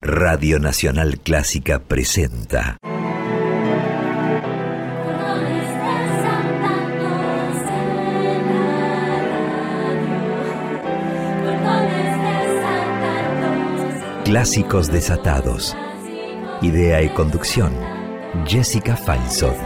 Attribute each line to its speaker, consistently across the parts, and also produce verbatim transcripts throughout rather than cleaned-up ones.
Speaker 1: Radio Nacional Clásica presenta Clásicos Desatados. Idea y conducción, Jessica Falsod.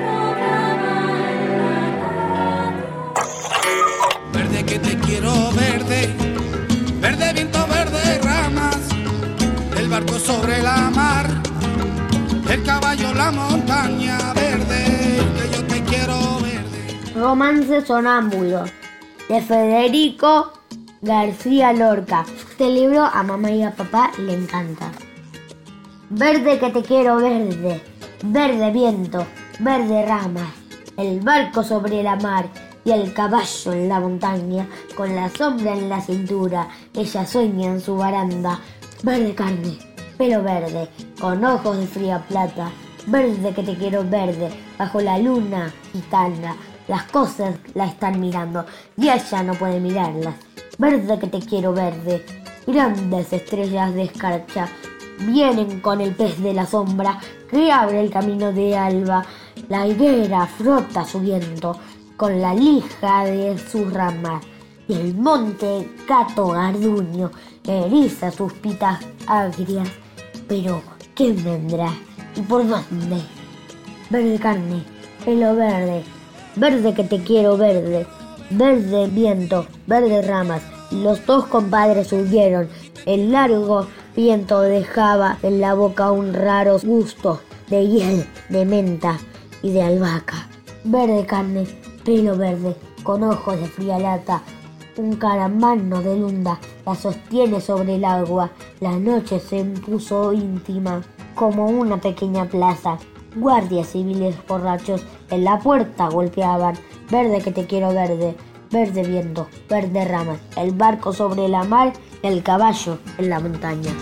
Speaker 2: Verde que te quiero verde, verde viento, verde ramas, el barco sobre la mar, el caballo, la montaña, verde, que yo te quiero verde.
Speaker 3: Romance sonámbulo, de Federico García Lorca. Este libro a mamá y a papá le encanta. Verde que te quiero verde, verde viento, verde ramas, el barco sobre la mar y el caballo en la montaña, con la sombra en la cintura, ella sueña en su baranda. Verde carne, pelo verde, con ojos de fría plata, verde que te quiero verde, bajo la luna gitana, las cosas la están mirando y ella no puede mirarlas. Verde que te quiero verde, grandes estrellas de escarcha vienen con el pez de la sombra que abre el camino de alba. La higuera frota su viento con la lija de sus ramas y el monte gato garduño eriza sus pitas agrias. Pero ¿quién vendrá y por dónde? Verde carne, pelo verde, verde que te quiero verde, verde viento, verde ramas. Los dos compadres subieron. El largo viento dejaba en la boca un raro gusto de hiel, de menta y de albahaca. Verde carne, pelo verde, con ojos de fría lata, un caramano de lunda la sostiene sobre el agua. La noche se impuso íntima como una pequeña plaza. Guardias civiles borrachos en la puerta golpeaban. Verde que te quiero verde, verde viento, verde ramas, el barco sobre la mar y el caballo en la montaña.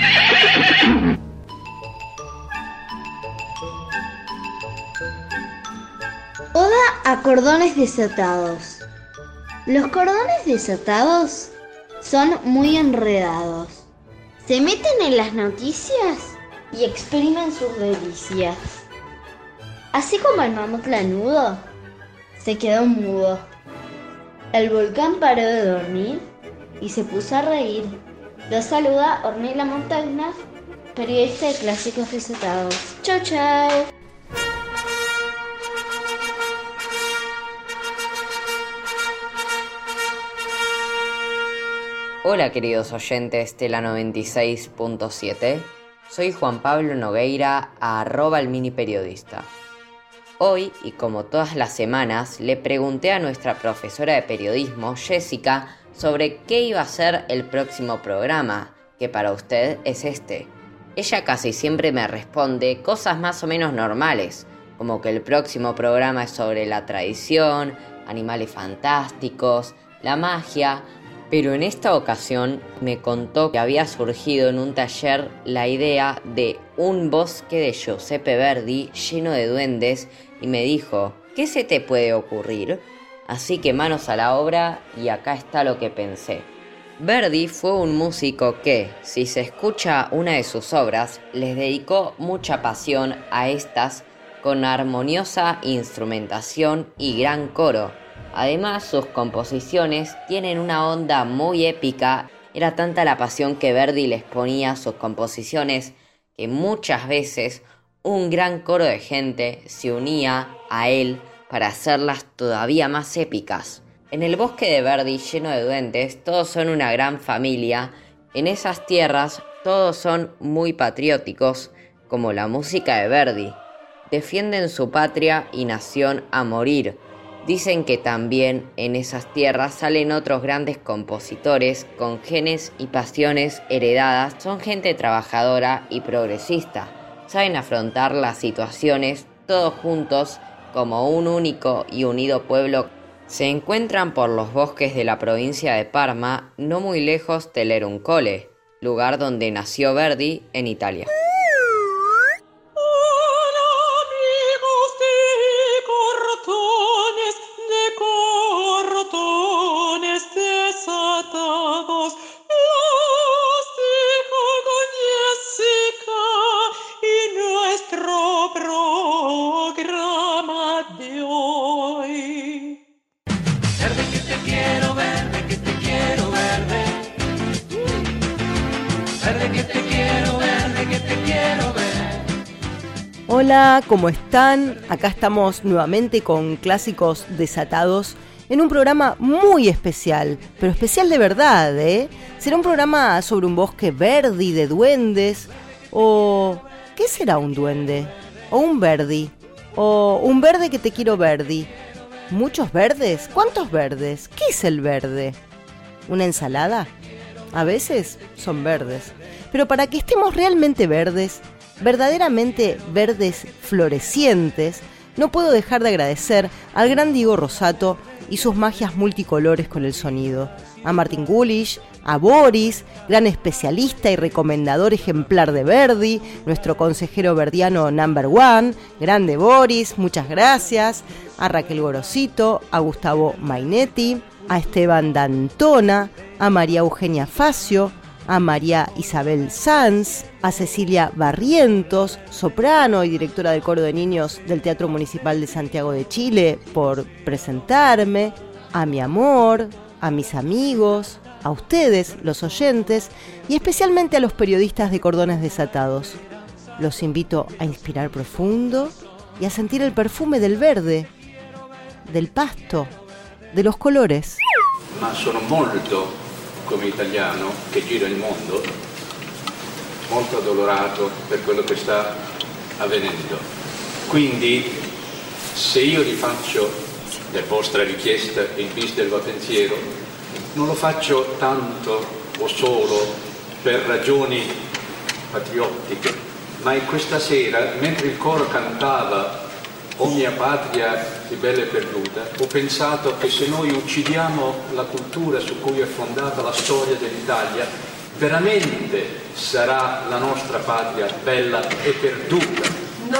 Speaker 4: Oda a cordones desatados. Los cordones desatados son muy enredados. Se meten en las noticias y exprimen sus delicias. Así como el mamut lanudo se quedó mudo. El volcán paró de dormir y se puso a reír. Los saluda Ornella Montagna, periodista de Clásicos Desatados. Chau, chau.
Speaker 5: Hola queridos oyentes de la noventa y seis punto siete, soy Juan Pablo Nogueira, arroba el mini periodista. Hoy, y como todas las semanas, le pregunté a nuestra profesora de periodismo, Jessica, sobre qué iba a ser el próximo programa, que para usted es este. Ella casi siempre me responde cosas más o menos normales, como que el próximo programa es sobre la tradición, animales fantásticos, la magia, pero en esta ocasión me contó que había surgido en un taller la idea de un bosque de Giuseppe Verdi lleno de duendes y me dijo, ¿qué se te puede ocurrir? Así que manos a la obra y acá está lo que pensé. Verdi fue un músico que, si se escucha una de sus obras, les dedicó mucha pasión a estas con armoniosa instrumentación y gran coro. Además, sus composiciones tienen una onda muy épica. Era tanta la pasión que Verdi les ponía a sus composiciones que muchas veces un gran coro de gente se unía a él para hacerlas todavía más épicas. En el bosque de Verdi, lleno de duendes, todos son una gran familia. En esas tierras, todos son muy patrióticos, como la música de Verdi. Defienden su patria y nación a morir. Dicen que también en esas tierras salen otros grandes compositores con genes y pasiones heredadas. Son gente trabajadora y progresista. Saben afrontar las situaciones todos juntos como un único y unido pueblo. Se encuentran por los bosques de la provincia de Parma, no muy lejos de Leruncole, lugar donde nació Verdi en Italia.
Speaker 6: Los dijo con
Speaker 2: quiero verde, que te quiero ver.
Speaker 6: Hola, ¿cómo están? Acá estamos nuevamente con Clásicos Desatados en un programa muy especial, pero especial de verdad, ¿eh? Será un programa sobre un bosque verdi de duendes, o... ¿qué será un duende? O un verdi, o un verde que te quiero verdi. ¿Muchos verdes? ¿Cuántos verdes? ¿Qué es el verde? ¿Una ensalada? A veces son verdes, pero para que estemos realmente verdes, verdaderamente verdes florecientes, no puedo dejar de agradecer al gran Diego Rosato y sus magias multicolores con el sonido, a Martin Gulish, a Boris, gran especialista y recomendador ejemplar de Verdi, nuestro consejero verdiano number one, grande Boris, muchas gracias, a Raquel Gorosito, a Gustavo Mainetti, a Esteban D'Antona, a María Eugenia Facio, a María Isabel Sanz, a Cecilia Barrientos, soprano y directora del coro de niños del Teatro Municipal de Santiago de Chile, por presentarme, a mi amor, a mis amigos, a ustedes, los oyentes, y especialmente a los periodistas de Cordones Desatados. Los invito a inspirar profundo y a sentir el perfume del verde, del pasto, de los colores.
Speaker 7: Ma sono molto, come italiano che gira il mondo, molto addolorato per quello che sta avvenendo. Quindi se io rifaccio, per vostra richiesta e in vista del vostro pensiero, non lo faccio tanto o solo per ragioni patriottiche, ma in questa sera, mentre il coro cantava O mia patria che bella e perduta, ho pensato che se noi uccidiamo la cultura su cui è fondata la storia dell'Italia, veramente sarà la nostra patria bella e perduta. No.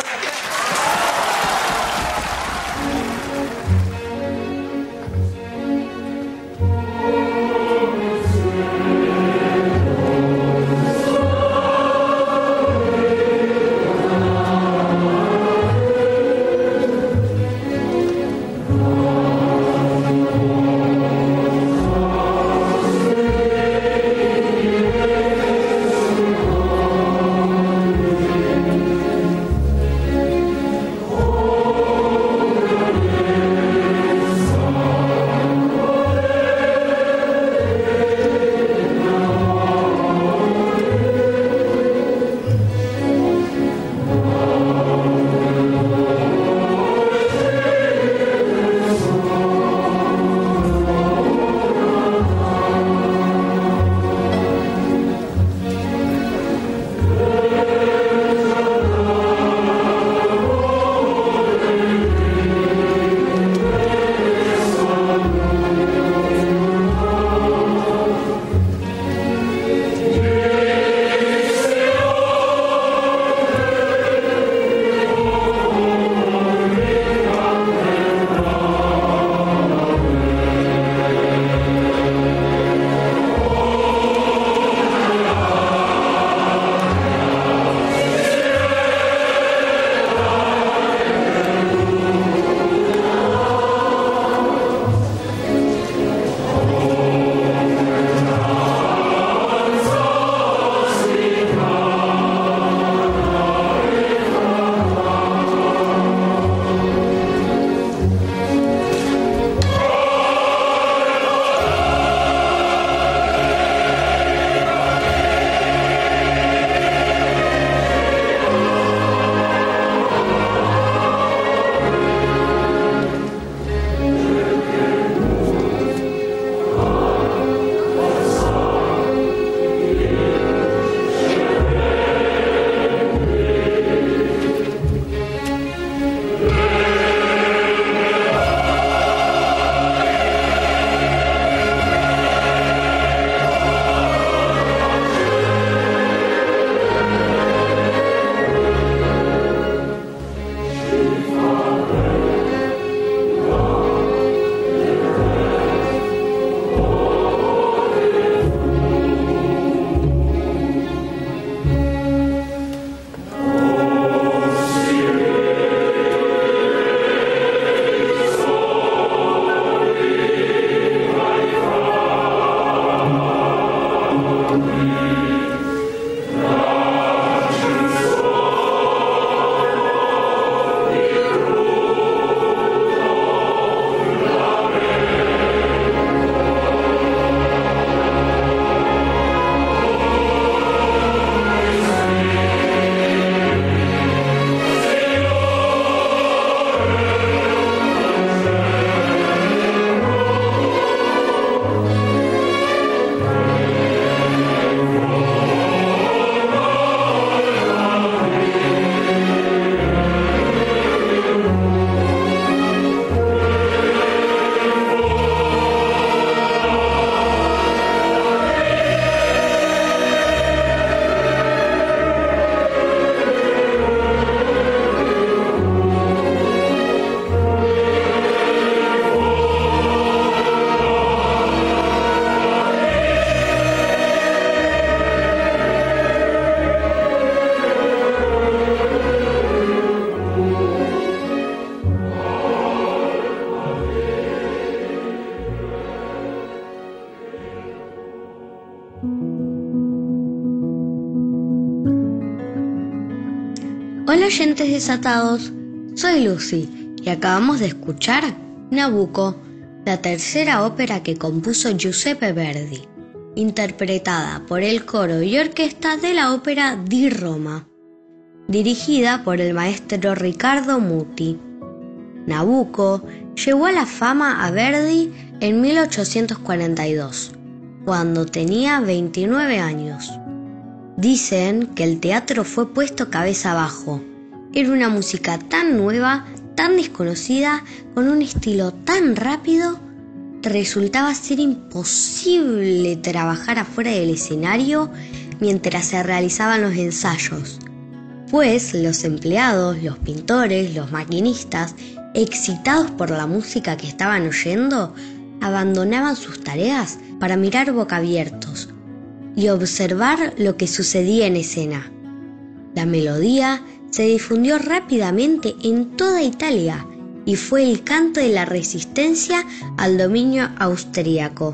Speaker 8: Hola oyentes desatados, soy Lucy y acabamos de escuchar Nabucco, la tercera ópera que compuso Giuseppe Verdi, interpretada por el coro y orquesta de la ópera di Roma, dirigida por el maestro Riccardo Muti. Nabucco llegó a la fama a Verdi en mil ochocientos cuarenta y dos, cuando tenía veintinueve años. Dicen que el teatro fue puesto cabeza abajo. Era una música tan nueva, tan desconocida, con un estilo tan rápido, resultaba ser imposible trabajar afuera del escenario mientras se realizaban los ensayos, pues los empleados, los pintores, los maquinistas, excitados por la música que estaban oyendo, abandonaban sus tareas para mirar boca abiertos y observar lo que sucedía en escena. La melodía se difundió rápidamente en toda Italia y fue el canto de la resistencia al dominio austríaco.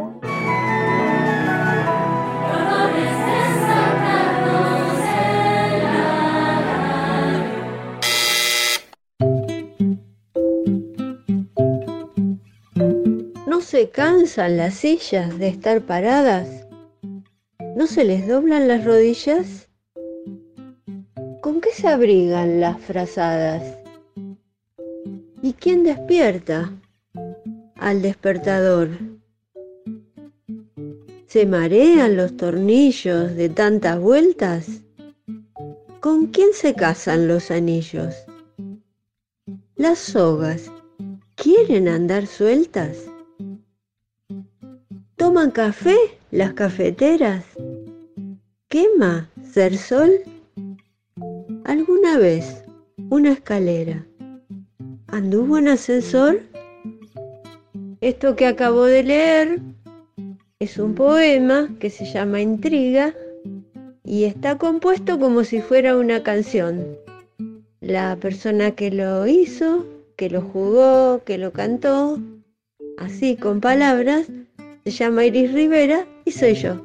Speaker 9: ¿No se cansan las sillas de estar paradas? ¿No se les doblan las rodillas? ¿Con qué se abrigan las frazadas? ¿Y quién despierta al despertador? ¿Se marean los tornillos de tantas vueltas? ¿Con quién se casan los anillos? ¿Las sogas quieren andar sueltas? ¿Toman café las cafeteras? ¿Quema ser sol? ¿Alguna vez una escalera anduvo en ascensor? Esto que acabo de leer es un poema que se llama Intriga y está compuesto como si fuera una canción. La persona que lo hizo, que lo jugó, que lo cantó, así con palabras, se llama Iris Rivera y soy yo.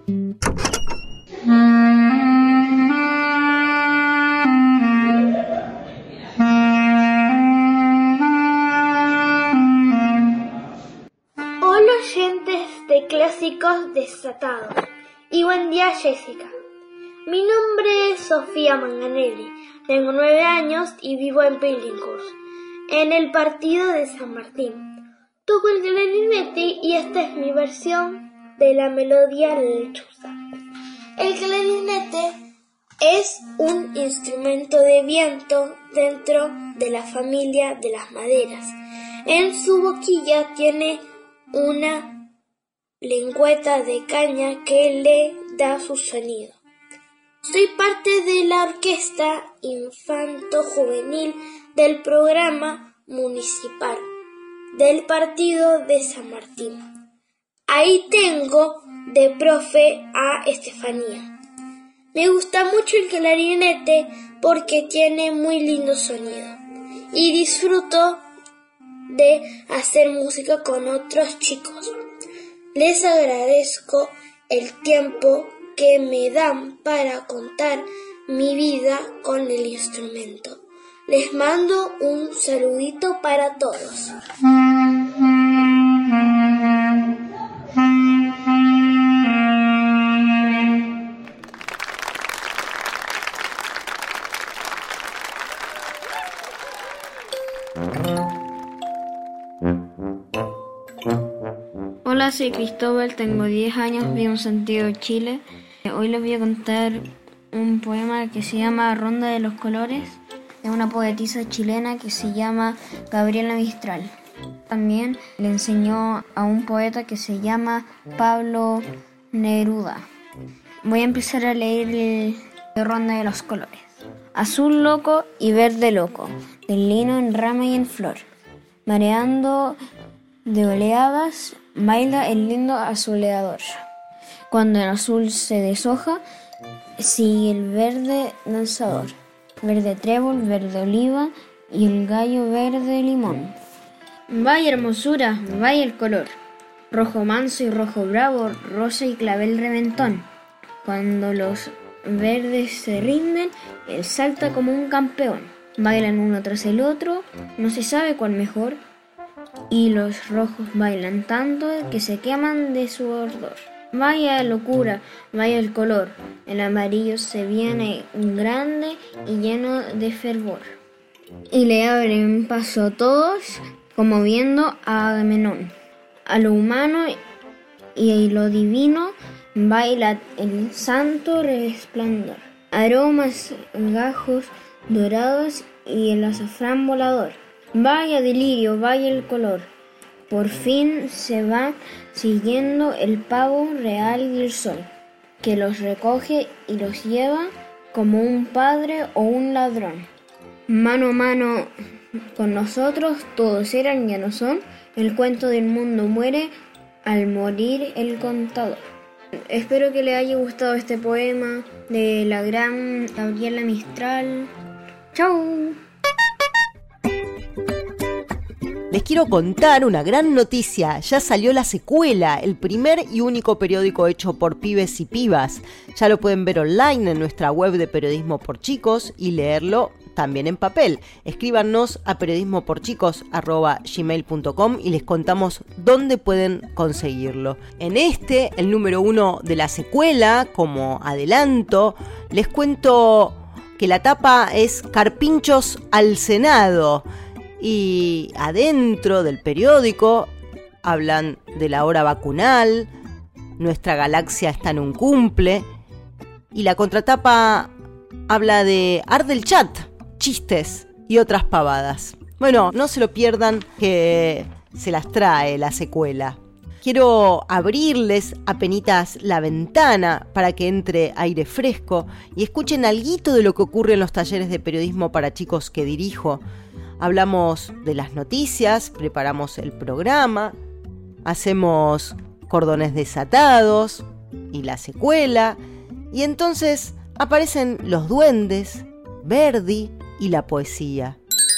Speaker 10: Hola oyentes de Clásicos Desatados y buen día Jessica. Mi nombre es Sofía Manganelli, tengo nueve años y vivo en Billinghurst, en el partido de San Martín. Toco el clarinete y esta es mi versión de la melodía lechuza. El clarinete es un instrumento de viento dentro de la familia de las maderas. En su boquilla tiene una lengüeta de caña que le da su sonido. Soy parte de la orquesta infanto-juvenil del programa municipal del partido de San Martín. Ahí tengo de profe a Estefanía. Me gusta mucho el clarinete porque tiene muy lindo sonido y disfruto de hacer música con otros chicos. Les agradezco el tiempo que me dan para contar mi vida con el instrumento. Les mando un saludito para todos.
Speaker 11: Hola, soy Cristóbal, tengo diez años, vivo en Santiago, Chile. Hoy les voy a contar un poema que se llama Ronda de los Colores, de una poetisa chilena que se llama Gabriela Mistral. También le enseñó a un poeta que se llama Pablo Neruda. Voy a empezar a leer el de Ronda de los Colores. Azul loco y verde loco, del lino en rama y en flor, mareando de oleadas, baila el lindo azuleador. Cuando el azul se deshoja, sigue el verde danzador, verde trébol, verde oliva y el gallo verde limón. Vaya hermosura, vaya el color, rojo manso y rojo bravo, rosa y clavel reventón. Cuando los verdes se rinden, él salta como un campeón. Bailan uno tras el otro, no se sabe cuál mejor, y los rojos bailan tanto que se queman de su ardor. Vaya locura, vaya el color, el amarillo se viene grande y lleno de fervor. Y le abren paso todos, como viendo a Agamenón. A lo humano y lo divino baila el santo resplandor. Aromas, gajos dorados y el azafrán volador. Vaya delirio, vaya el color. Por fin se va siguiendo el pavo real del sol, que los recoge y los lleva como un padre o un ladrón. Mano a mano con nosotros todos eran, ya no son. El cuento del mundo muere al morir el contador. Espero que les haya gustado este poema de la gran Gabriela Mistral. ¡Chau!
Speaker 6: Les quiero contar una gran noticia. Ya salió la secuela, el primer y único periódico hecho por pibes y pibas. Ya lo pueden ver online en nuestra web de Periodismo por Chicos y leerlo también en papel. Escríbanos a periodismoporchicos arroba gmail punto com y les contamos dónde pueden conseguirlo. En este, el número uno de la secuela, como adelanto, les cuento que la tapa es Carpinchos al Senado. Y adentro del periódico hablan de la hora vacunal, nuestra galaxia está en un cumple, y la contratapa habla de arde el chat, chistes y otras pavadas. Bueno, no se lo pierdan, que se las trae la secuela. Quiero abrirles apenitas la ventana para que entre aire fresco y escuchen alguito de lo que ocurre en los talleres de periodismo para chicos que dirijo. Hablamos de las noticias, preparamos el programa, hacemos cordones desatados y la secuela, y entonces aparecen los duendes, Verdi y la poesía.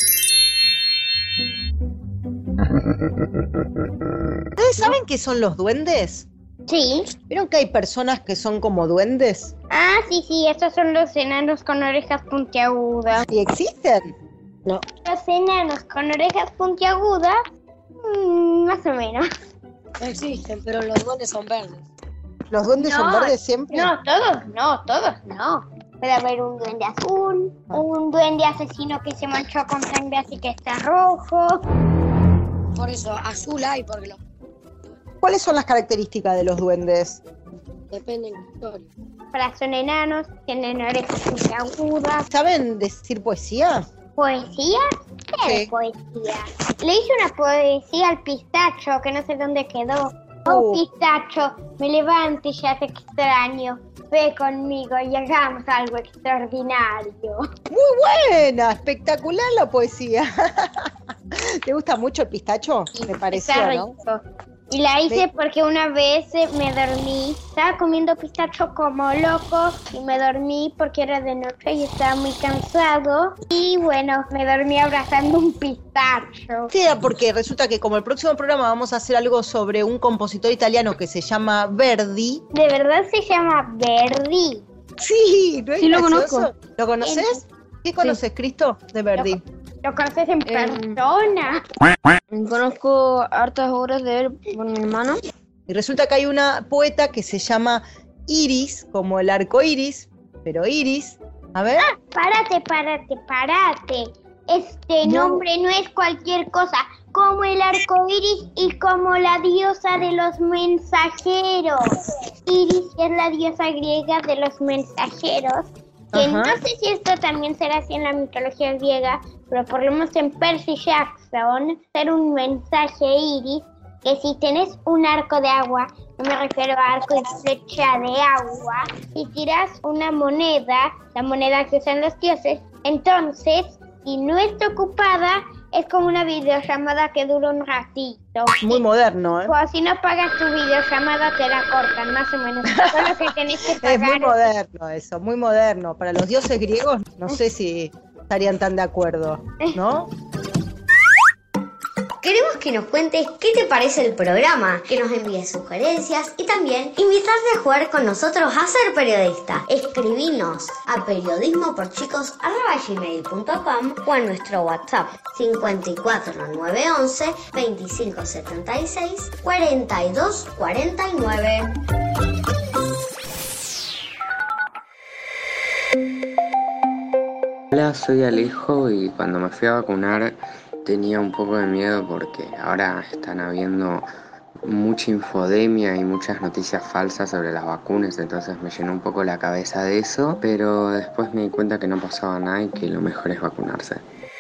Speaker 6: ¿Ustedes saben qué son los duendes?
Speaker 10: Sí.
Speaker 6: ¿Vieron que hay personas que son como duendes?
Speaker 10: Ah, sí, sí, estos son los enanos con orejas puntiagudas.
Speaker 6: ¿Y existen? No.
Speaker 10: Los enanos con orejas puntiagudas, mmm, más o menos.
Speaker 12: No existen, pero los duendes son verdes.
Speaker 6: ¿Los duendes
Speaker 10: no,
Speaker 6: son verdes siempre?
Speaker 10: No, todos no, todos no. Puede haber un duende azul, ah. un duende asesino que se manchó con sangre así que está rojo.
Speaker 12: Por eso, azul hay, porque los...
Speaker 6: ¿Cuáles son las características de los duendes?
Speaker 12: Depende de la historia.
Speaker 10: Para son enanos, tienen orejas puntiagudas.
Speaker 6: ¿Saben decir poesía?
Speaker 10: ¿Poesía? ¿Qué sí. poesía? Le hice una poesía al pistacho, que no sé dónde quedó. Oh, pistacho, me levanto y ya te extraño. Ve conmigo y hagamos algo extraordinario.
Speaker 6: Muy buena, espectacular la poesía. ¿Te gusta mucho el pistacho?
Speaker 10: Sí,
Speaker 6: me pareció,
Speaker 10: está rico.
Speaker 6: ¿no?
Speaker 10: Y la hice
Speaker 6: ¿Sí?
Speaker 10: porque una vez me dormí, estaba comiendo pistacho como loco y me dormí porque era de noche y estaba muy cansado. Y bueno, me dormí abrazando un pistacho.
Speaker 6: Sí, porque resulta que como el próximo programa vamos a hacer algo sobre un compositor italiano que se llama Verdi.
Speaker 10: ¿De verdad se llama Verdi?
Speaker 6: Sí, ¿no es
Speaker 11: sí,
Speaker 6: gracioso?
Speaker 11: lo conozco.
Speaker 6: ¿Lo conoces? ¿Qué conoces, sí. Cristo, de Verdi?
Speaker 10: Lo, ¿Lo conoces en persona?
Speaker 11: Conozco hartas obras de él por mi hermano.
Speaker 6: Y resulta que hay una poeta que se llama Iris, como el arco iris, pero Iris, a ver.
Speaker 10: Ah, párate, párate, párate. Este no. nombre no es cualquier cosa, como el arco iris y como la diosa de los mensajeros. Iris es la diosa griega de los mensajeros. Que Ajá. no sé si esto también será así en la mitología griega, pero por lo menos en Percy Jackson, ser un mensaje iris, que si tenés un arco de agua, no me refiero a arco y flecha de agua, y tirás una moneda, la moneda que usan los dioses, entonces, si no está ocupada, es como una videollamada que dura un ratito.
Speaker 6: Muy moderno, ¿eh?
Speaker 10: O si no pagas tu videollamada, te la cortan, más o menos. Todo lo que tenés que pagar.
Speaker 6: Es muy moderno eso, muy moderno. Para los dioses griegos, no sé si estarían tan de acuerdo, ¿no?
Speaker 8: Queremos que nos cuentes qué te parece el programa, que nos envíes sugerencias y también invitarte a jugar con nosotros a ser periodista. Escribinos a periodismoporchicos arroba gmail punto com o a nuestro WhatsApp cincuenta y cuatro nueve once veinticinco setenta y seis cuarenta y dos cuarenta y nueve.
Speaker 13: Hola, soy Alejo y cuando me fui a vacunar tenía un poco de miedo porque ahora están habiendo mucha infodemia y muchas noticias falsas sobre las vacunas, entonces me llenó un poco la cabeza de eso, pero después me di cuenta que no pasaba nada y que lo mejor es vacunarse.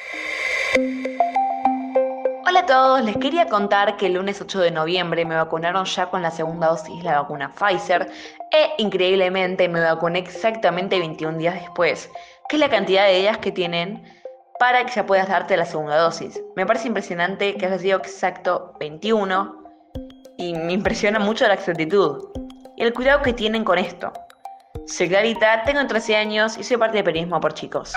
Speaker 14: Hola a todos, les quería contar que el lunes ocho de noviembre me vacunaron ya con la segunda dosis de la vacuna Pfizer e increíblemente me vacuné exactamente veintiún días después, que es la cantidad de días que tienen para que ya puedas darte la segunda dosis. Me parece impresionante que haya sido exacto veintiuno y me impresiona mucho la exactitud y el cuidado que tienen con esto. Soy Clarita, tengo trece años y soy parte de Periodismo por Chicos.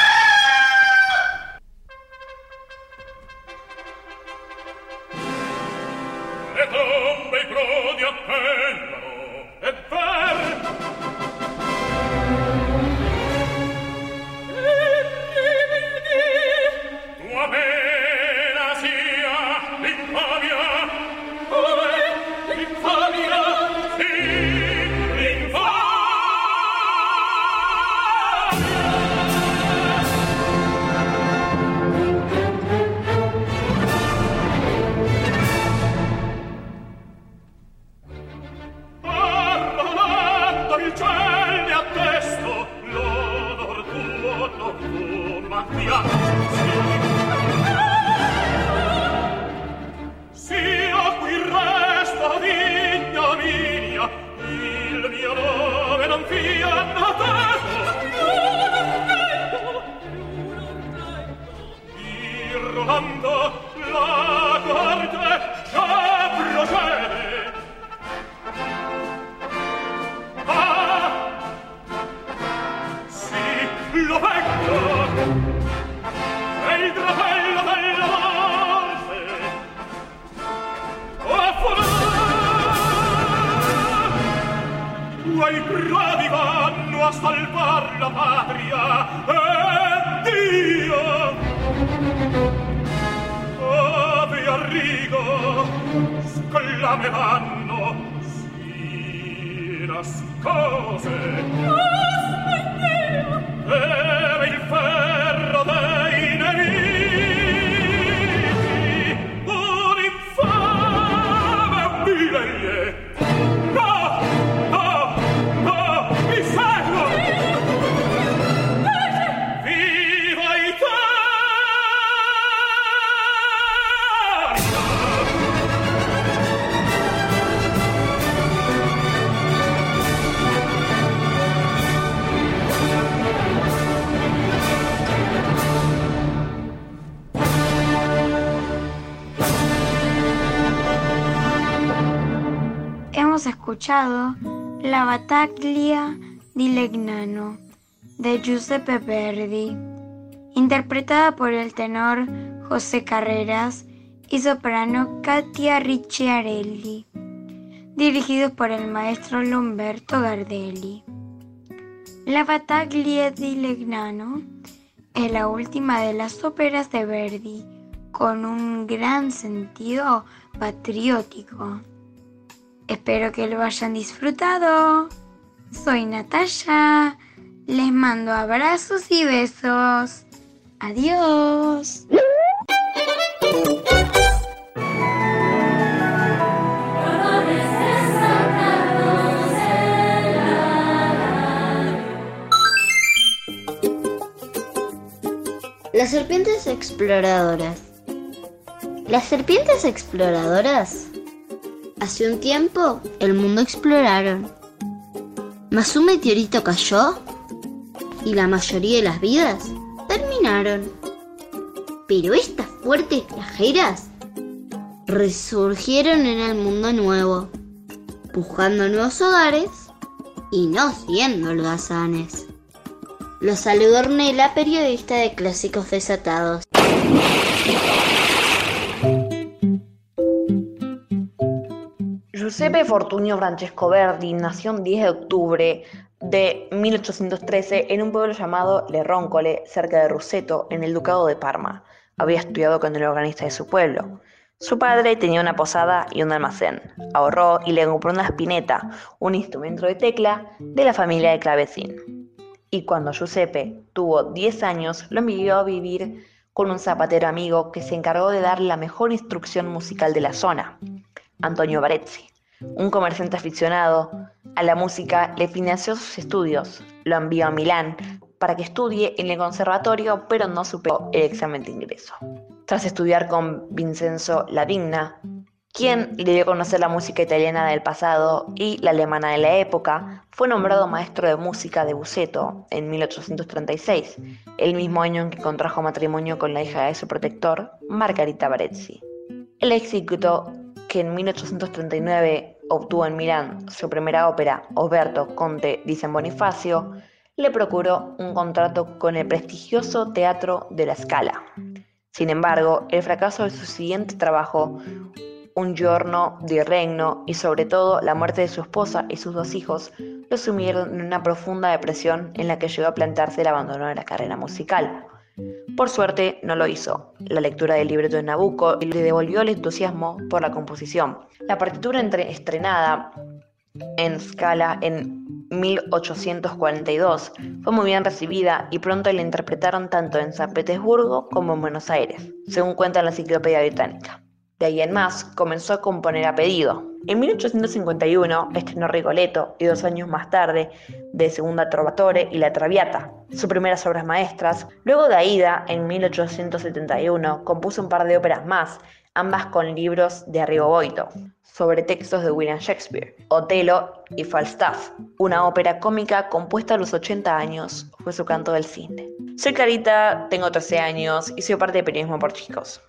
Speaker 11: Escuchado La Battaglia di Legnano de Giuseppe Verdi, interpretada por el tenor José Carreras y soprano Katia Ricciarelli, dirigidos por el maestro Lamberto Gardelli. La Battaglia di Legnano es la última de las óperas de Verdi, con un gran sentido patriótico. Espero que lo hayan disfrutado. Soy Natalia. Les mando abrazos y besos. Adiós.
Speaker 4: Las serpientes exploradoras. Las serpientes exploradoras hace un tiempo el mundo exploraron, mas un meteorito cayó y la mayoría de las vidas terminaron. Pero estas fuertes viajeras resurgieron en el mundo nuevo, buscando nuevos hogares y no siendo holgazanes. Los saludó Ornella, periodista de Clásicos Desatados.
Speaker 14: Giuseppe Fortunio Francesco Verdi nació el diez de octubre de mil ochocientos trece en un pueblo llamado Le Roncole, cerca de Roseto, en el Ducado de Parma. Había estudiado con el organista de su pueblo. Su padre tenía una posada y un almacén. Ahorró y le compró una spinetta, un instrumento de tecla de la familia de Clavecín. Y cuando Giuseppe tuvo diez años, lo envió a vivir con un zapatero amigo que se encargó de darle la mejor instrucción musical de la zona, Antonio Barezzi. Un comerciante aficionado a la música le financió sus estudios, lo envió a Milán para que estudie en el conservatorio, pero no superó el examen de ingreso. Tras estudiar con Vincenzo Lavigna, quien le dio a conocer la música italiana del pasado y la alemana de la época, fue nombrado maestro de música de Busseto en mil ochocientos treinta y seis, el mismo año en que contrajo matrimonio con la hija de su protector, Margarita Barezzi. El éxito que en mil ochocientos treinta y nueve obtuvo en Milán su primera ópera, Oberto Conte di San Bonifacio, le procuró un contrato con el prestigioso Teatro de la Scala. Sin embargo, el fracaso de su siguiente trabajo, Un giorno di regno, y sobre todo la muerte de su esposa y sus dos hijos, lo sumieron en una profunda depresión en la que llegó a plantearse el abandono de la carrera musical. Por suerte, no lo hizo. La lectura del libreto de Nabucco le devolvió el entusiasmo por la composición. La partitura entre, estrenada en Scala en mil ochocientos cuarenta y dos fue muy bien recibida y pronto la interpretaron tanto en San Petersburgo como en Buenos Aires, según cuenta la Enciclopedia Británica. De ahí en más, comenzó a componer a pedido. En mil ochocientos cincuenta y uno estrenó Rigoletto y dos años más tarde De Segunda Trovatore y La Traviata, sus primeras obras maestras. Luego de Aida, en mil ochocientos setenta y uno, compuso un par de óperas más, ambas con libros de Arrigo Boito, sobre textos de William Shakespeare, Otelo y Falstaff. Una ópera cómica compuesta a los ochenta años fue su Canto del Cisne. Soy Clarita, tengo trece años y soy parte de Periodismo por Chicos.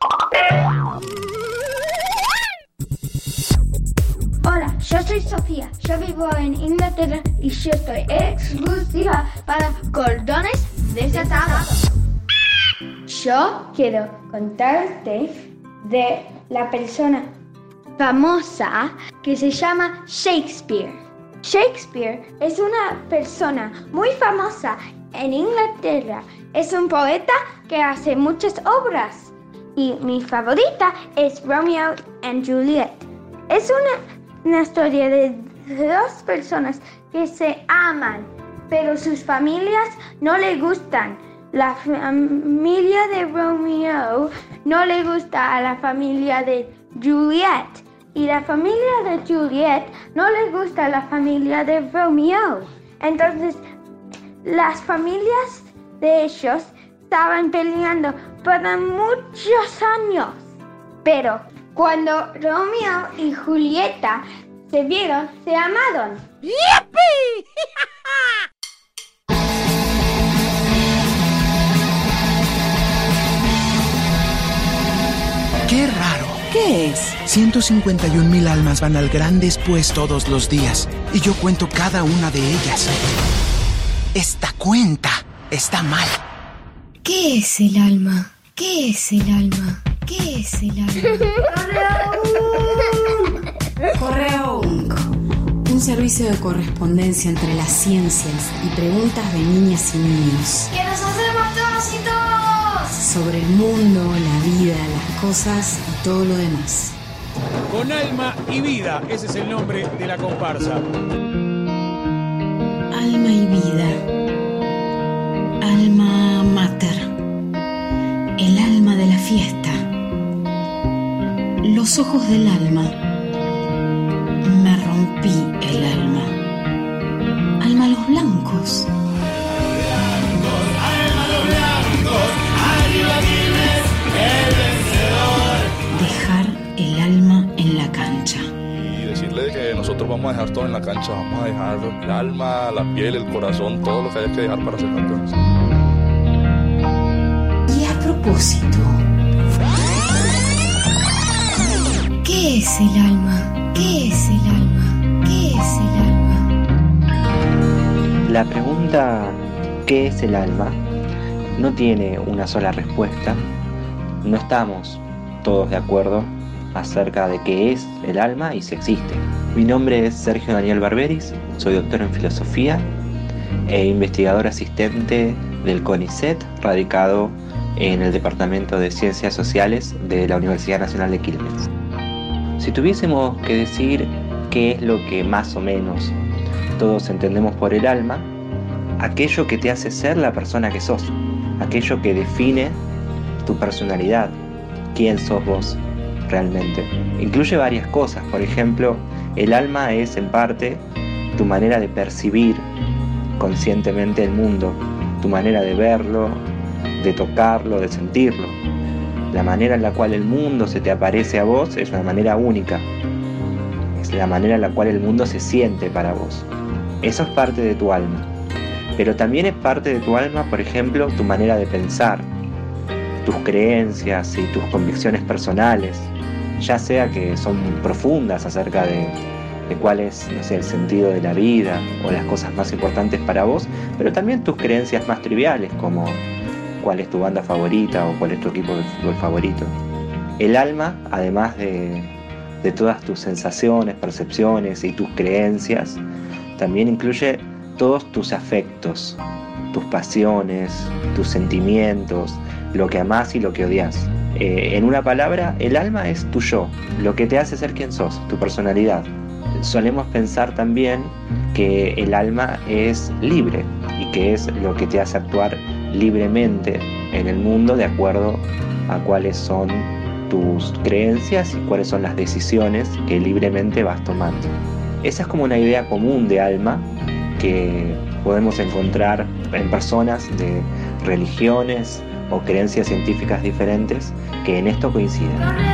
Speaker 15: Hola, yo soy Sofía, yo vivo en Inglaterra y yo estoy exclusiva para Cordones Desatados. Yo quiero contarte de la persona famosa que se llama Shakespeare. Shakespeare es una persona muy famosa en Inglaterra. Es un poeta que hace muchas obras y mi favorita es Romeo and Juliet. Es una Una historia de dos personas que se aman, pero sus familias no le gustan. La familia de Romeo no le gusta a la familia de Juliet. Y la familia de Juliet no le gusta a la familia de Romeo. Entonces, las familias de ellos estaban peleando por muchos años. Pero cuando Romeo y Julieta se vieron, se amaron. ¡Yipi!
Speaker 2: ¡Qué raro!
Speaker 6: ¿Qué es?
Speaker 2: ciento cincuenta y un mil almas van al gran después todos los días, y yo cuento cada una de ellas. Esta cuenta está mal.
Speaker 16: ¿Qué es el alma? ¿Qué es el alma? ¿Qué es el alma?
Speaker 17: Correo Unc, un servicio de correspondencia entre las ciencias y preguntas de niñas y niños.
Speaker 15: ¡Que nos hacemos todos y todos!
Speaker 17: Sobre el mundo, la vida, las cosas y todo lo demás.
Speaker 18: Con alma y vida, ese es el nombre de la comparsa.
Speaker 17: Alma y vida. Alma mater. El alma de la fiesta. Los ojos del alma. Me rompí el alma. Alma a los blancos.
Speaker 19: Alma a los blancos. Arriba tienes el vencedor.
Speaker 17: Dejar el alma en la cancha.
Speaker 20: Y decirle que nosotros vamos a dejar todo en la cancha. Vamos a dejar el alma, la piel, el corazón, todo lo que haya que dejar para ser campeones.
Speaker 17: Y a propósito,
Speaker 16: ¿qué es el alma? ¿Qué es el alma? ¿Qué es el alma?
Speaker 21: La pregunta ¿qué es el alma? No tiene una sola respuesta. No estamos todos de acuerdo acerca de qué es el alma y si existe. Mi nombre es Sergio Daniel Barberis, soy doctor en filosofía e investigador asistente del CONICET, radicado en el Departamento de Ciencias Sociales de la Universidad Nacional de Quilmes. Si tuviésemos que decir qué es lo que más o menos todos entendemos por el alma, aquello que te hace ser la persona que sos, aquello que define tu personalidad, quién sos vos realmente. Incluye varias cosas, por ejemplo, el alma es en parte tu manera de percibir conscientemente el mundo, tu manera de verlo, de tocarlo, de sentirlo. La manera en la cual el mundo se te aparece a vos es una manera única, es la manera en la cual el mundo se siente para vos. Eso es parte de tu alma, pero también es parte de tu alma, por ejemplo, tu manera de pensar, tus creencias y tus convicciones personales, ya sea que son profundas acerca de, de cuál es, no sé, el sentido de la vida o las cosas más importantes para vos, pero también tus creencias más triviales, como cuál es tu banda favorita o cuál es tu equipo de fútbol favorito. El alma, además de, de todas tus sensaciones, percepciones y tus creencias, también incluye todos tus afectos, tus pasiones, tus sentimientos, lo que amás y lo que odias. Eh, en una palabra, el alma es tu yo, lo que te hace ser quien sos, tu personalidad. Solemos pensar también que el alma es libre y que es lo que te hace actuar libremente en el mundo de acuerdo a cuáles son tus creencias y cuáles son las decisiones que libremente vas tomando. Esa es como una idea común de alma que podemos encontrar en personas de religiones o creencias científicas diferentes que en esto coinciden.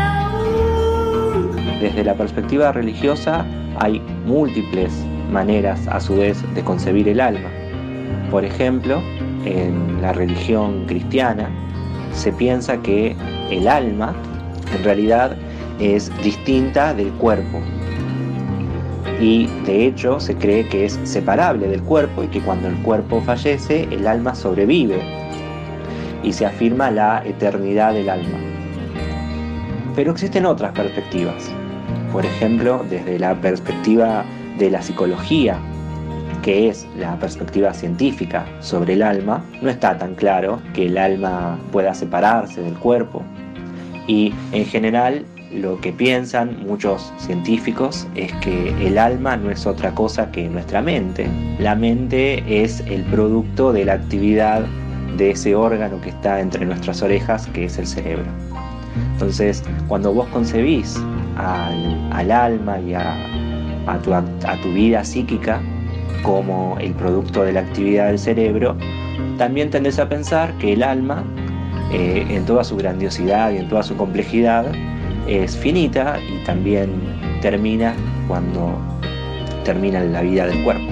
Speaker 21: Desde la perspectiva religiosa hay múltiples maneras a su vez de concebir el alma. Por ejemplo, en la religión cristiana se piensa que el alma en realidad es distinta del cuerpo y de hecho se cree que es separable del cuerpo y que cuando el cuerpo fallece el alma sobrevive y se afirma la eternidad del alma. Pero existen otras perspectivas, por ejemplo desde la perspectiva de la psicología, que es la perspectiva científica sobre el alma, no está tan claro que el alma pueda separarse del cuerpo. Y en general lo que piensan muchos científicos es que el alma no es otra cosa que nuestra mente. La mente es el producto de la actividad de ese órgano que está entre nuestras orejas, que es el cerebro. Entonces, cuando vos concebís al, al alma y a, a, tu, a tu vida psíquica como el producto de la actividad del cerebro, también tendés a pensar que el alma, eh, en toda su grandiosidad y en toda su complejidad, es finita y también termina cuando termina la vida del cuerpo.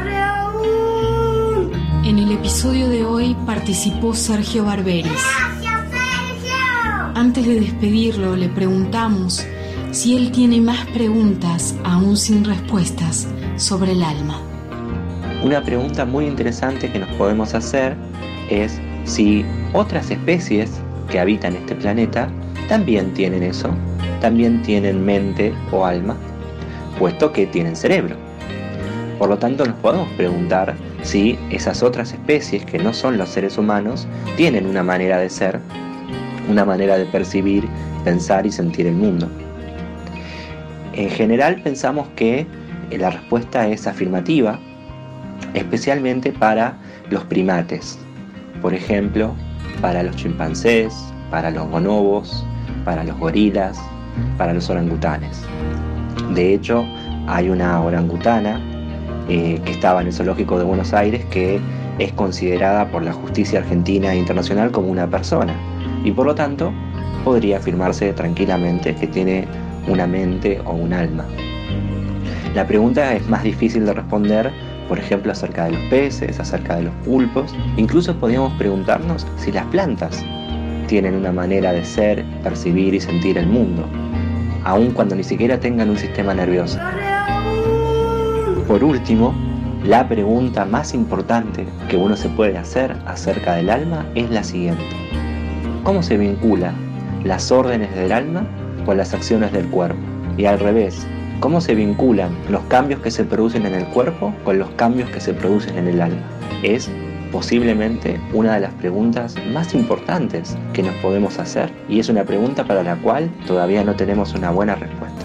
Speaker 17: En el episodio de hoy participó Sergio Barberis.
Speaker 10: ¡Gracias, Sergio!
Speaker 17: Antes de despedirlo, le preguntamos si él tiene más preguntas, aún sin respuestas, sobre el alma.
Speaker 21: Una pregunta muy interesante que nos podemos hacer es si otras especies que habitan este planeta también tienen eso, también tienen mente o alma, puesto que tienen cerebro. Por lo tanto, nos podemos preguntar si esas otras especies que no son los seres humanos tienen una manera de ser, una manera de percibir, pensar y sentir el mundo. En general pensamos que la respuesta es afirmativa, especialmente para los primates, por ejemplo, para los chimpancés, para los bonobos, para los gorilas, para los orangutanes. De hecho, hay una orangutana eh, que estaba en el zoológico de Buenos Aires que es considerada por la justicia argentina e internacional como una persona y por lo tanto podría afirmarse tranquilamente que tiene una mente o un alma. La pregunta es más difícil de responder, por ejemplo, acerca de los peces, acerca de los pulpos. Incluso podríamos preguntarnos si las plantas tienen una manera de ser, percibir y sentir el mundo, aun cuando ni siquiera tengan un sistema nervioso. Por último, la pregunta más importante que uno se puede hacer acerca del alma es la siguiente: ¿cómo se vincula las órdenes del alma con las acciones del cuerpo. Y al revés, ¿cómo se vinculan los cambios que se producen en el cuerpo con los cambios que se producen en el alma? Es posiblemente una de las preguntas más importantes que nos podemos hacer, y es una pregunta para la cual todavía no tenemos una buena respuesta.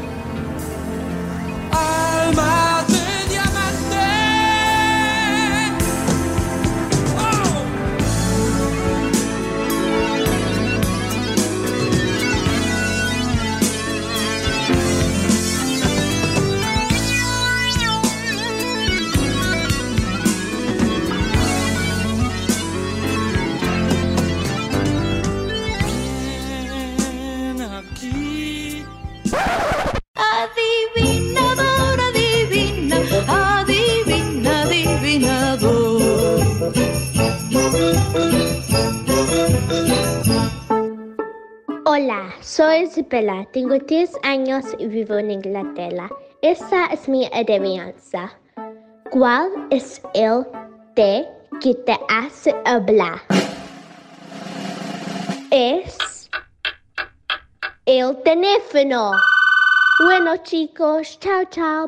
Speaker 19: Alma de diamante. Oh. Ven aquí. Adivinador, adivina, adivina, adivinador.
Speaker 1: Hola, soy Isabella, tengo diez años y vivo en Inglaterra. Esta es mi adivinanza. ¿Cuál es el té que te hace hablar? Es el teléfono. Bueno, chicos, chao, chao.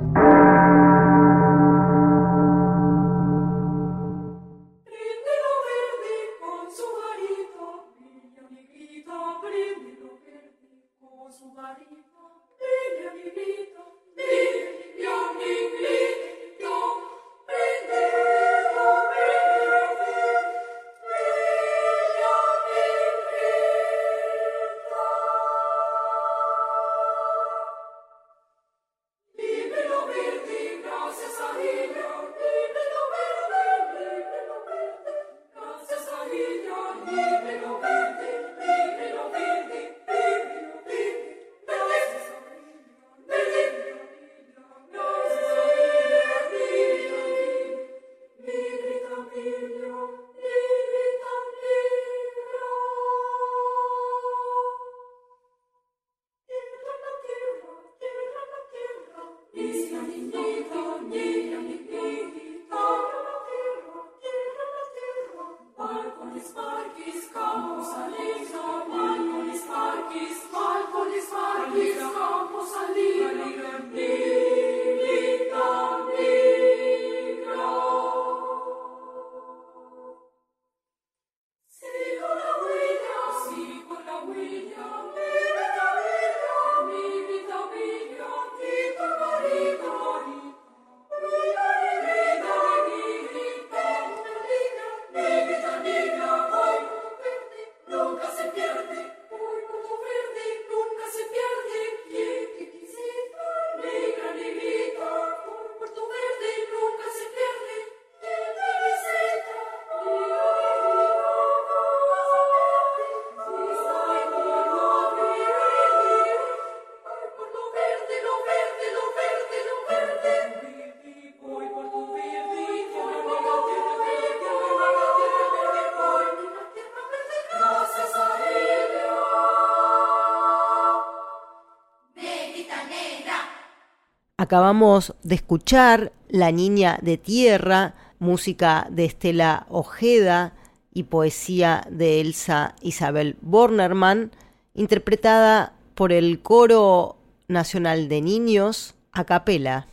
Speaker 6: Acabamos de escuchar La Niña de Tierra, música de Estela Ojeda y poesía de Elsa Isabel Bornerman, interpretada por el Coro Nacional de Niños a capela.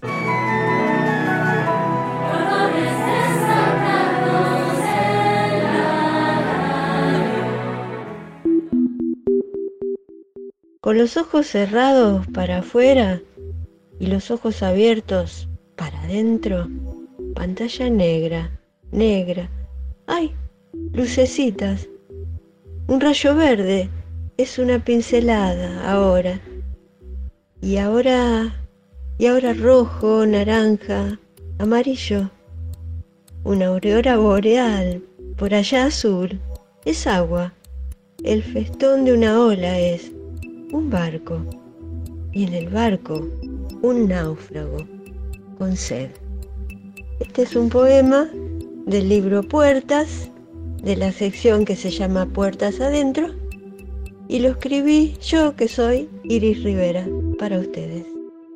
Speaker 9: Con los ojos cerrados para afuera y los ojos abiertos para adentro, pantalla negra, negra. ¡Ay! Lucecitas. Un rayo verde es una pincelada ahora. Y ahora, y ahora rojo, naranja, amarillo. Una aurora boreal, por allá azul. Es agua. El festón de una ola es un barco. Y en el barco, un náufrago con sed. Este es un poema del libro Puertas, de la sección que se llama Puertas Adentro, y lo escribí yo, que soy Iris Rivera, para ustedes.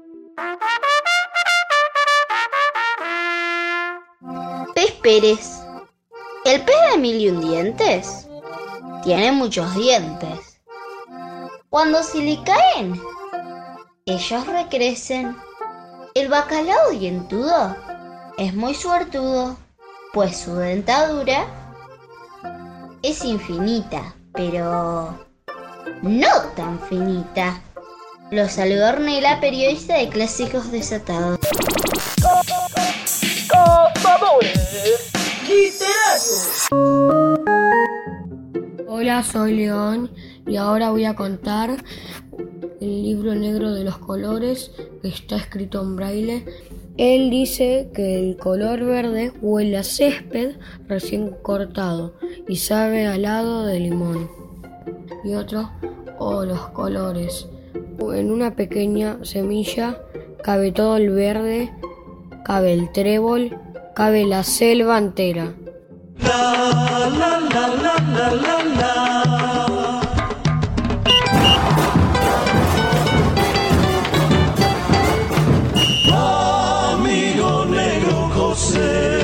Speaker 4: Pez Pérez. El pez de mil y un dientes tiene muchos dientes. Cuando se le caen, ellos recrecen. El bacalao dientudo es muy suertudo, pues su dentadura es infinita, pero no tan finita. Los saluda Ornella, periodista de Clásicos Desatados.
Speaker 3: Cazadores literarios.
Speaker 22: Hola, soy León y ahora voy a contar el libro negro de los colores que está escrito en braille. Él dice que el color verde huele a césped recién cortado y sabe a helado de limón. Y otro, oh, los colores. En una pequeña semilla cabe todo el verde, cabe el trébol, cabe la selva entera.
Speaker 19: La, la, la, la, la, la, la. Amigo negro José.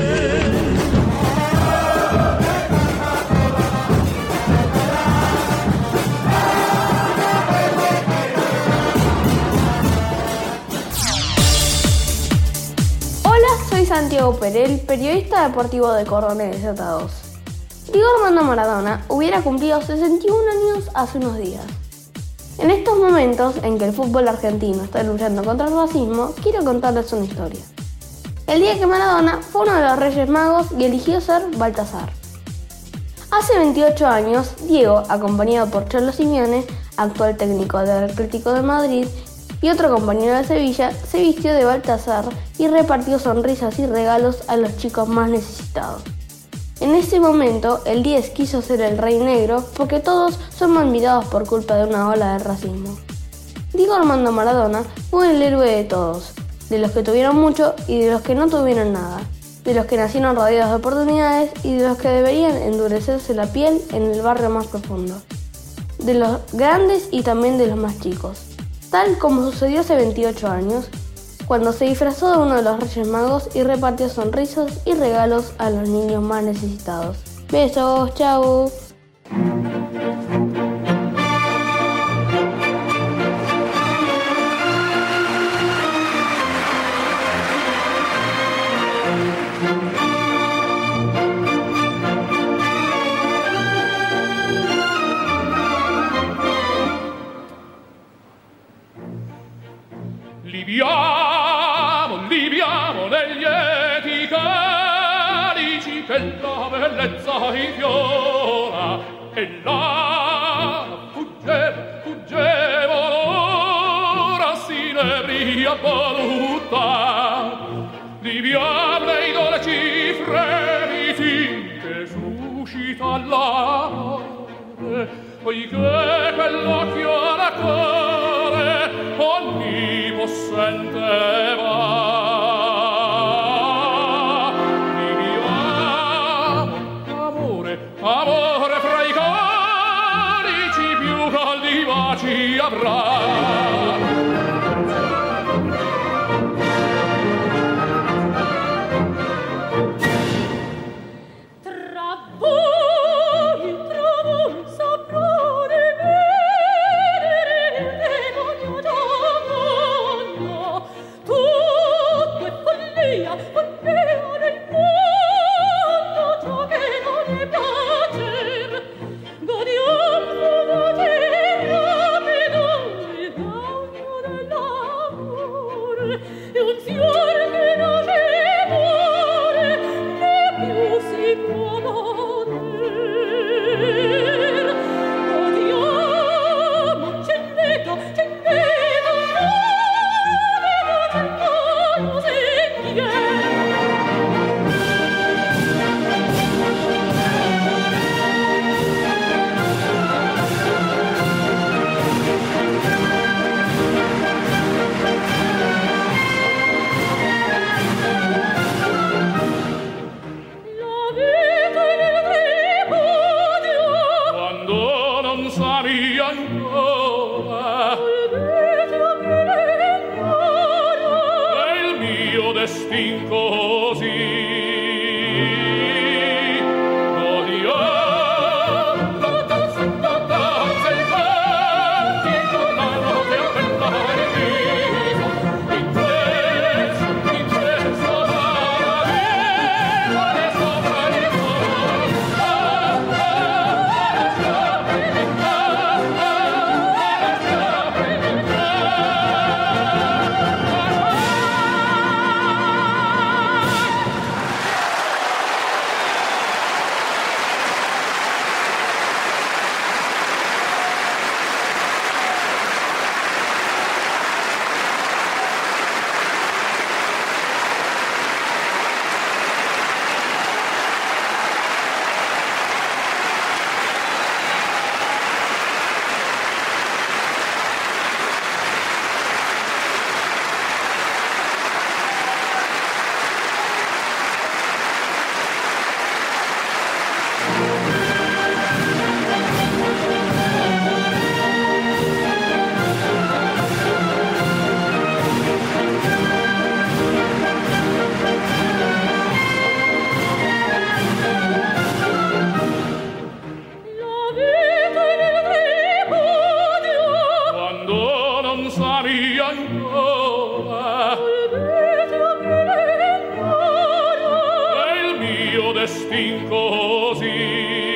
Speaker 23: Soy Santiago Perel, periodista deportivo de Cordones Desatados. Diego Armando Maradona hubiera cumplido sesenta y un años hace unos días. En estos momentos en que el fútbol argentino está luchando contra el racismo, quiero contarles una historia. El día que Maradona fue uno de los Reyes Magos y eligió ser Baltasar. Hace veintiocho años, Diego, acompañado por Cholo Simeone, actual técnico del Atlético de Madrid, y otro compañero de Sevilla, se vistió de Baltasar y repartió sonrisas y regalos a los chicos más necesitados. En ese momento, el diez quiso ser el rey negro porque todos son olvidados por culpa de una ola de racismo. Diego Armando Maradona fue el héroe de todos, de los que tuvieron mucho y de los que no tuvieron nada, de los que nacieron rodeados de oportunidades y de los que deberían endurecerse la piel en el barrio más profundo, de los grandes y también de los más chicos. Tal como sucedió hace veintiocho años, cuando se disfrazó de uno de los Reyes Magos y repartió sonrisas y regalos a los niños más necesitados. Besos, chau.
Speaker 3: Liviamo, liviamo negli eti calici che la bellezza infiora e là fuggevo, fuggevo l'ora si ne brilla voluta. Liviamo nei dolci fremiti che suscita l'amore, poiché quell'occhio alla cuore onnipotente va. Viviamo, amore, amore fra i corici più caldi baci avrà. Quando non savi ancora è il mio destin così.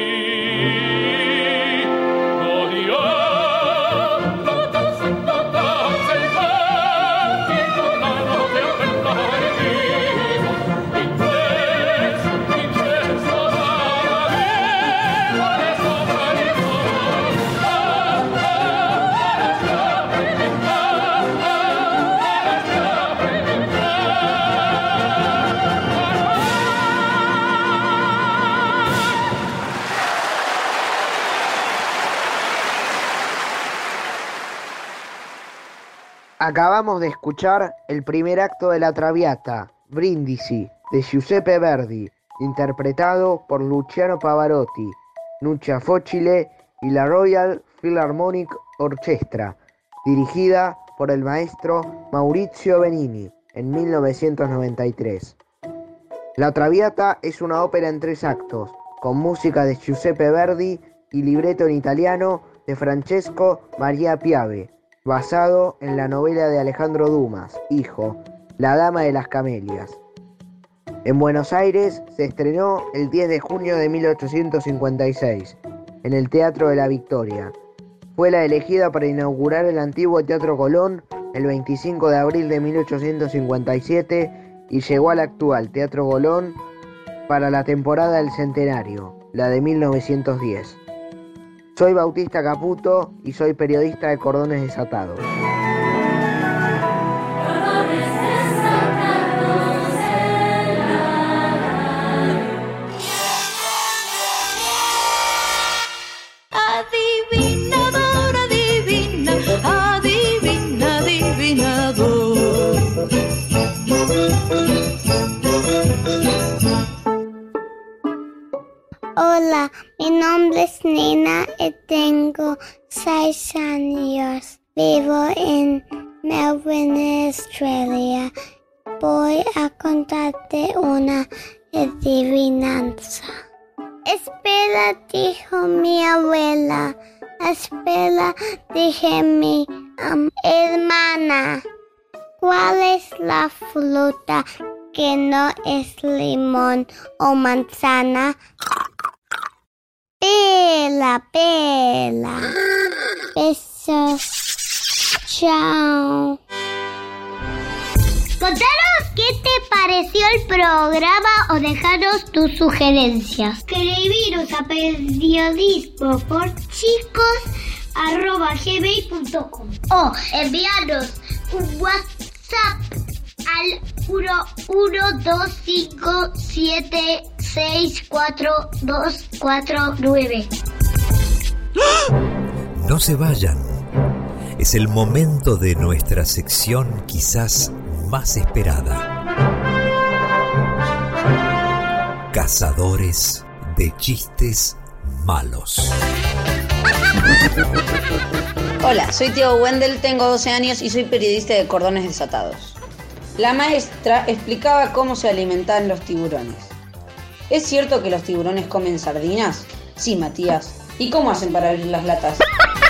Speaker 5: Acabamos de escuchar el primer acto de La Traviata, Brindisi, de Giuseppe Verdi, interpretado por Luciano Pavarotti, Nuccia Focile y la Royal Philharmonic Orchestra, dirigida por el maestro Maurizio Benini en mil novecientos noventa y tres. La Traviata es una ópera en tres actos, con música de Giuseppe Verdi y libreto en italiano de Francesco Maria Piave, basado en la novela de Alejandro Dumas, hijo, La Dama de las Camelias. En Buenos Aires se estrenó el diez de junio de mil ochocientos cincuenta y seis, en el Teatro de la Victoria. Fue la elegida para inaugurar el antiguo Teatro Colón el veinticinco de abril de mil ochocientos cincuenta y siete y llegó al actual Teatro Colón para la temporada del centenario, la de mil novecientos diez. Soy Bautista Caputo y soy periodista de Cordones Desatados.
Speaker 19: Adivinador, adivina, adivina, adivinador.
Speaker 1: Hola, mi nombre es Nina y tengo seis años. Vivo en Melbourne, Australia. Voy a contarte una adivinanza. Espera, dijo mi abuela. Espera, dije mi um, hermana. ¿Cuál es la fruta que no es limón o manzana? Pela, pela. Besos. Chao. Contanos qué te pareció el programa o dejaros tus sugerencias. Escribiros a periodismo por chicos arroba gmail punto com o enviarnos un WhatsApp al uno uno dos cinco siete seis cuatro dos cuatro nueve.
Speaker 7: No se vayan. Es el momento de nuestra sección quizás más esperada. Cazadores de chistes malos.
Speaker 12: Hola, soy Tío Wendell, tengo doce años y soy periodista de Cordones Desatados. La maestra explicaba cómo se alimentan los tiburones. ¿Es cierto que los tiburones comen sardinas? Sí, Matías. ¿Y cómo hacen para abrir las latas?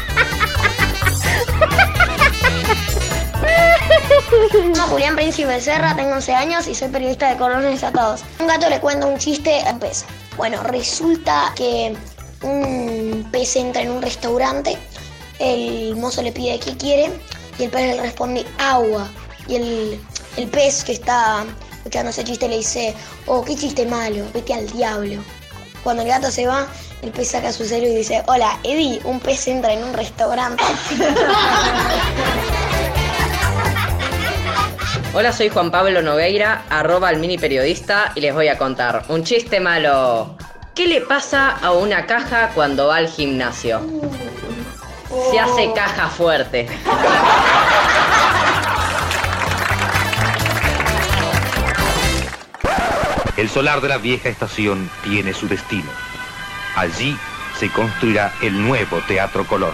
Speaker 24: Soy Julián Príncipe Becerra, tengo once años y soy periodista de Cordones Desatados. Un gato le cuenta un chiste a un pez. Bueno, resulta que un pez entra en un restaurante, el mozo le pide qué quiere y el pez le responde agua. Y el, el pez que está escuchando ese chiste le dice, oh, qué chiste malo, vete al diablo. Cuando el gato se va, el pez saca su celu y dice, hola, Eddie, un pez entra en un restaurante.
Speaker 25: Hola, soy Juan Pablo Nogueira, arroba al mini periodista, y les voy a contar un chiste malo. ¿Qué le pasa a una caja cuando va al gimnasio? Se hace caja fuerte.
Speaker 26: El solar de la vieja estación tiene su destino. Allí se construirá el nuevo Teatro Colón.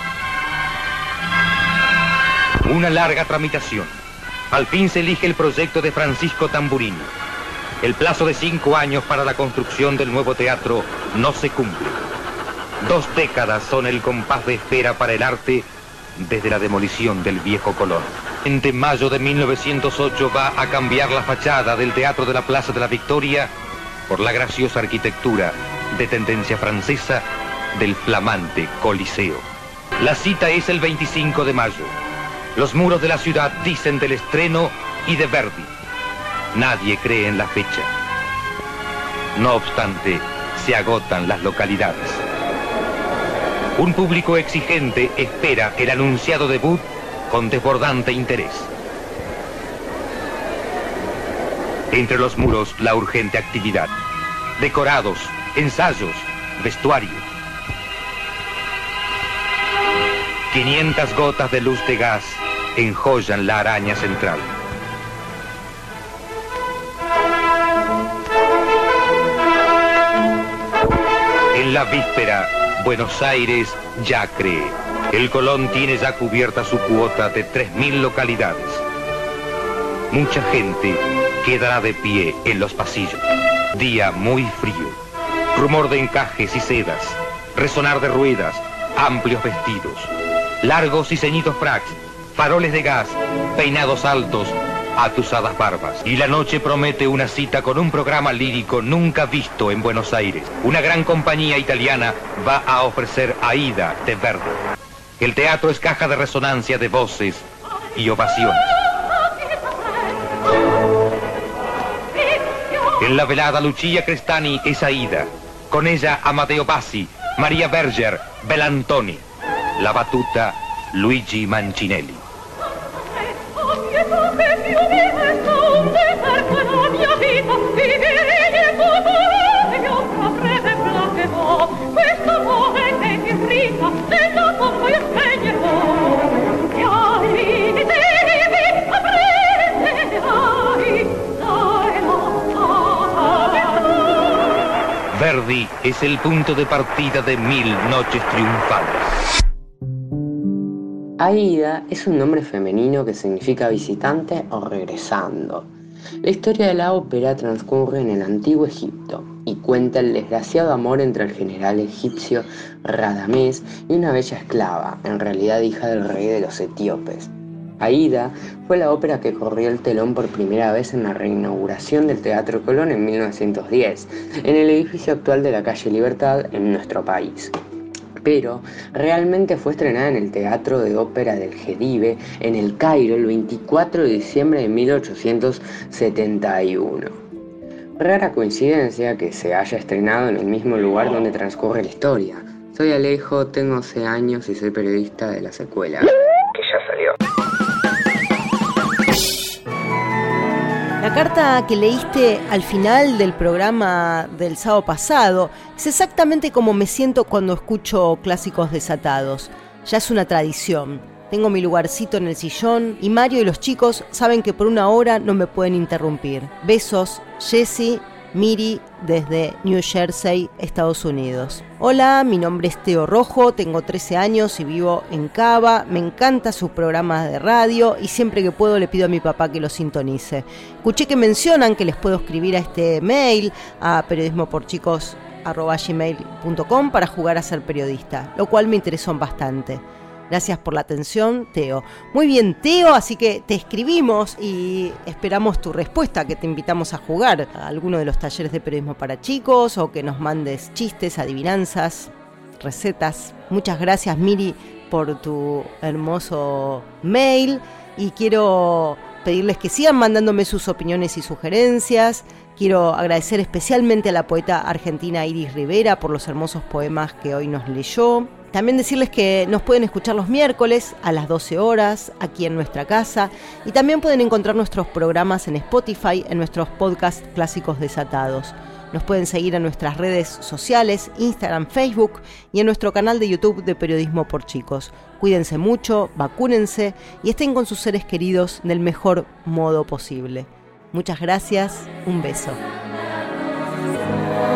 Speaker 26: Una larga tramitación. Al fin se elige el proyecto de Francisco Tamburini. El plazo de cinco años para la construcción del nuevo teatro no se cumple. Dos décadas son el compás de espera para el arte desde la demolición del viejo Colón. En mayo de mil novecientos ocho va a cambiar la fachada del Teatro de la Plaza de la Victoria por la graciosa arquitectura de tendencia francesa del flamante Coliseo. La cita es el veinticinco de mayo. Los muros de la ciudad dicen del estreno y de Verdi. Nadie cree en la fecha. No obstante, se agotan las localidades. Un público exigente espera el anunciado debut con desbordante interés. Entre los muros, la urgente actividad. Decorados, ensayos, vestuario. quinientas gotas de luz de gas enjollan la araña central. En la víspera, Buenos Aires ya cree. El Colón tiene ya cubierta su cuota de tres mil localidades. Mucha gente quedará de pie en los pasillos. Día muy frío. Rumor de encajes y sedas. Resonar de ruedas. Amplios vestidos. Largos y ceñidos fracs. Faroles de gas. Peinados altos. Atusadas barbas. Y la noche promete una cita con un programa lírico nunca visto en Buenos Aires. Una gran compañía italiana va a ofrecer Aida de Verdi. El teatro es caja de resonancia de voces y ovaciones. En la velada, Lucia Crestani es Aida. Con ella, Amadeo Bassi, María Berger, Belantoni. La batuta, Luigi Mancinelli. Verdi es el punto de partida de mil noches triunfales.
Speaker 2: Aida es un nombre femenino que significa visitante o regresando. La historia de la ópera transcurre en el antiguo Egipto y cuenta el desgraciado amor entre el general egipcio Radamés y una bella esclava, en realidad hija del rey de los etíopes. Aida fue la ópera que corrió el telón por primera vez en la reinauguración del Teatro Colón en mil novecientos diez, en el edificio actual de la calle Libertad en nuestro país. Pero realmente fue estrenada en el Teatro de Ópera del Gedive en el Cairo el veinticuatro de diciembre de mil ochocientos setenta y uno. Rara coincidencia que se haya estrenado en el mismo lugar donde transcurre la historia. Soy Alejo, tengo once años y soy periodista de la secuela, que ya salió.
Speaker 6: La carta que leíste al final del programa del sábado pasado es exactamente como me siento cuando escucho Clásicos Desatados. Ya es una tradición. Tengo mi lugarcito en el sillón y Mario y los chicos saben que por una hora no me pueden interrumpir. Besos, Jessie, Miri, desde New Jersey, Estados Unidos. Hola, mi nombre es Teo Rojo, tengo trece años y vivo en Cava. Me encanta sus programas de radio y siempre que puedo le pido a mi papá que los sintonice. Escuché que mencionan que les puedo escribir a este mail, a periodismoporchicos arroba gmail punto com para jugar a ser periodista, lo cual me interesó bastante. Gracias por la atención, Teo. Muy bien, Teo, así que te escribimos y esperamos tu respuesta, que te invitamos a jugar a alguno de los talleres de periodismo para chicos o que nos mandes chistes, adivinanzas, recetas. Muchas gracias, Miri, por tu hermoso mail y quiero pedirles que sigan mandándome sus opiniones y sugerencias. Quiero agradecer especialmente a la poeta argentina Iris Rivera por los hermosos poemas que hoy nos leyó. También decirles que nos pueden escuchar los miércoles a las doce horas aquí en nuestra casa y también pueden encontrar nuestros programas en Spotify, en nuestros podcasts Clásicos Desatados. Nos pueden seguir en nuestras redes sociales, Instagram, Facebook y en nuestro canal de YouTube de Periodismo por Chicos. Cuídense mucho, vacúnense y estén con sus seres queridos del mejor modo posible. Muchas gracias, un beso.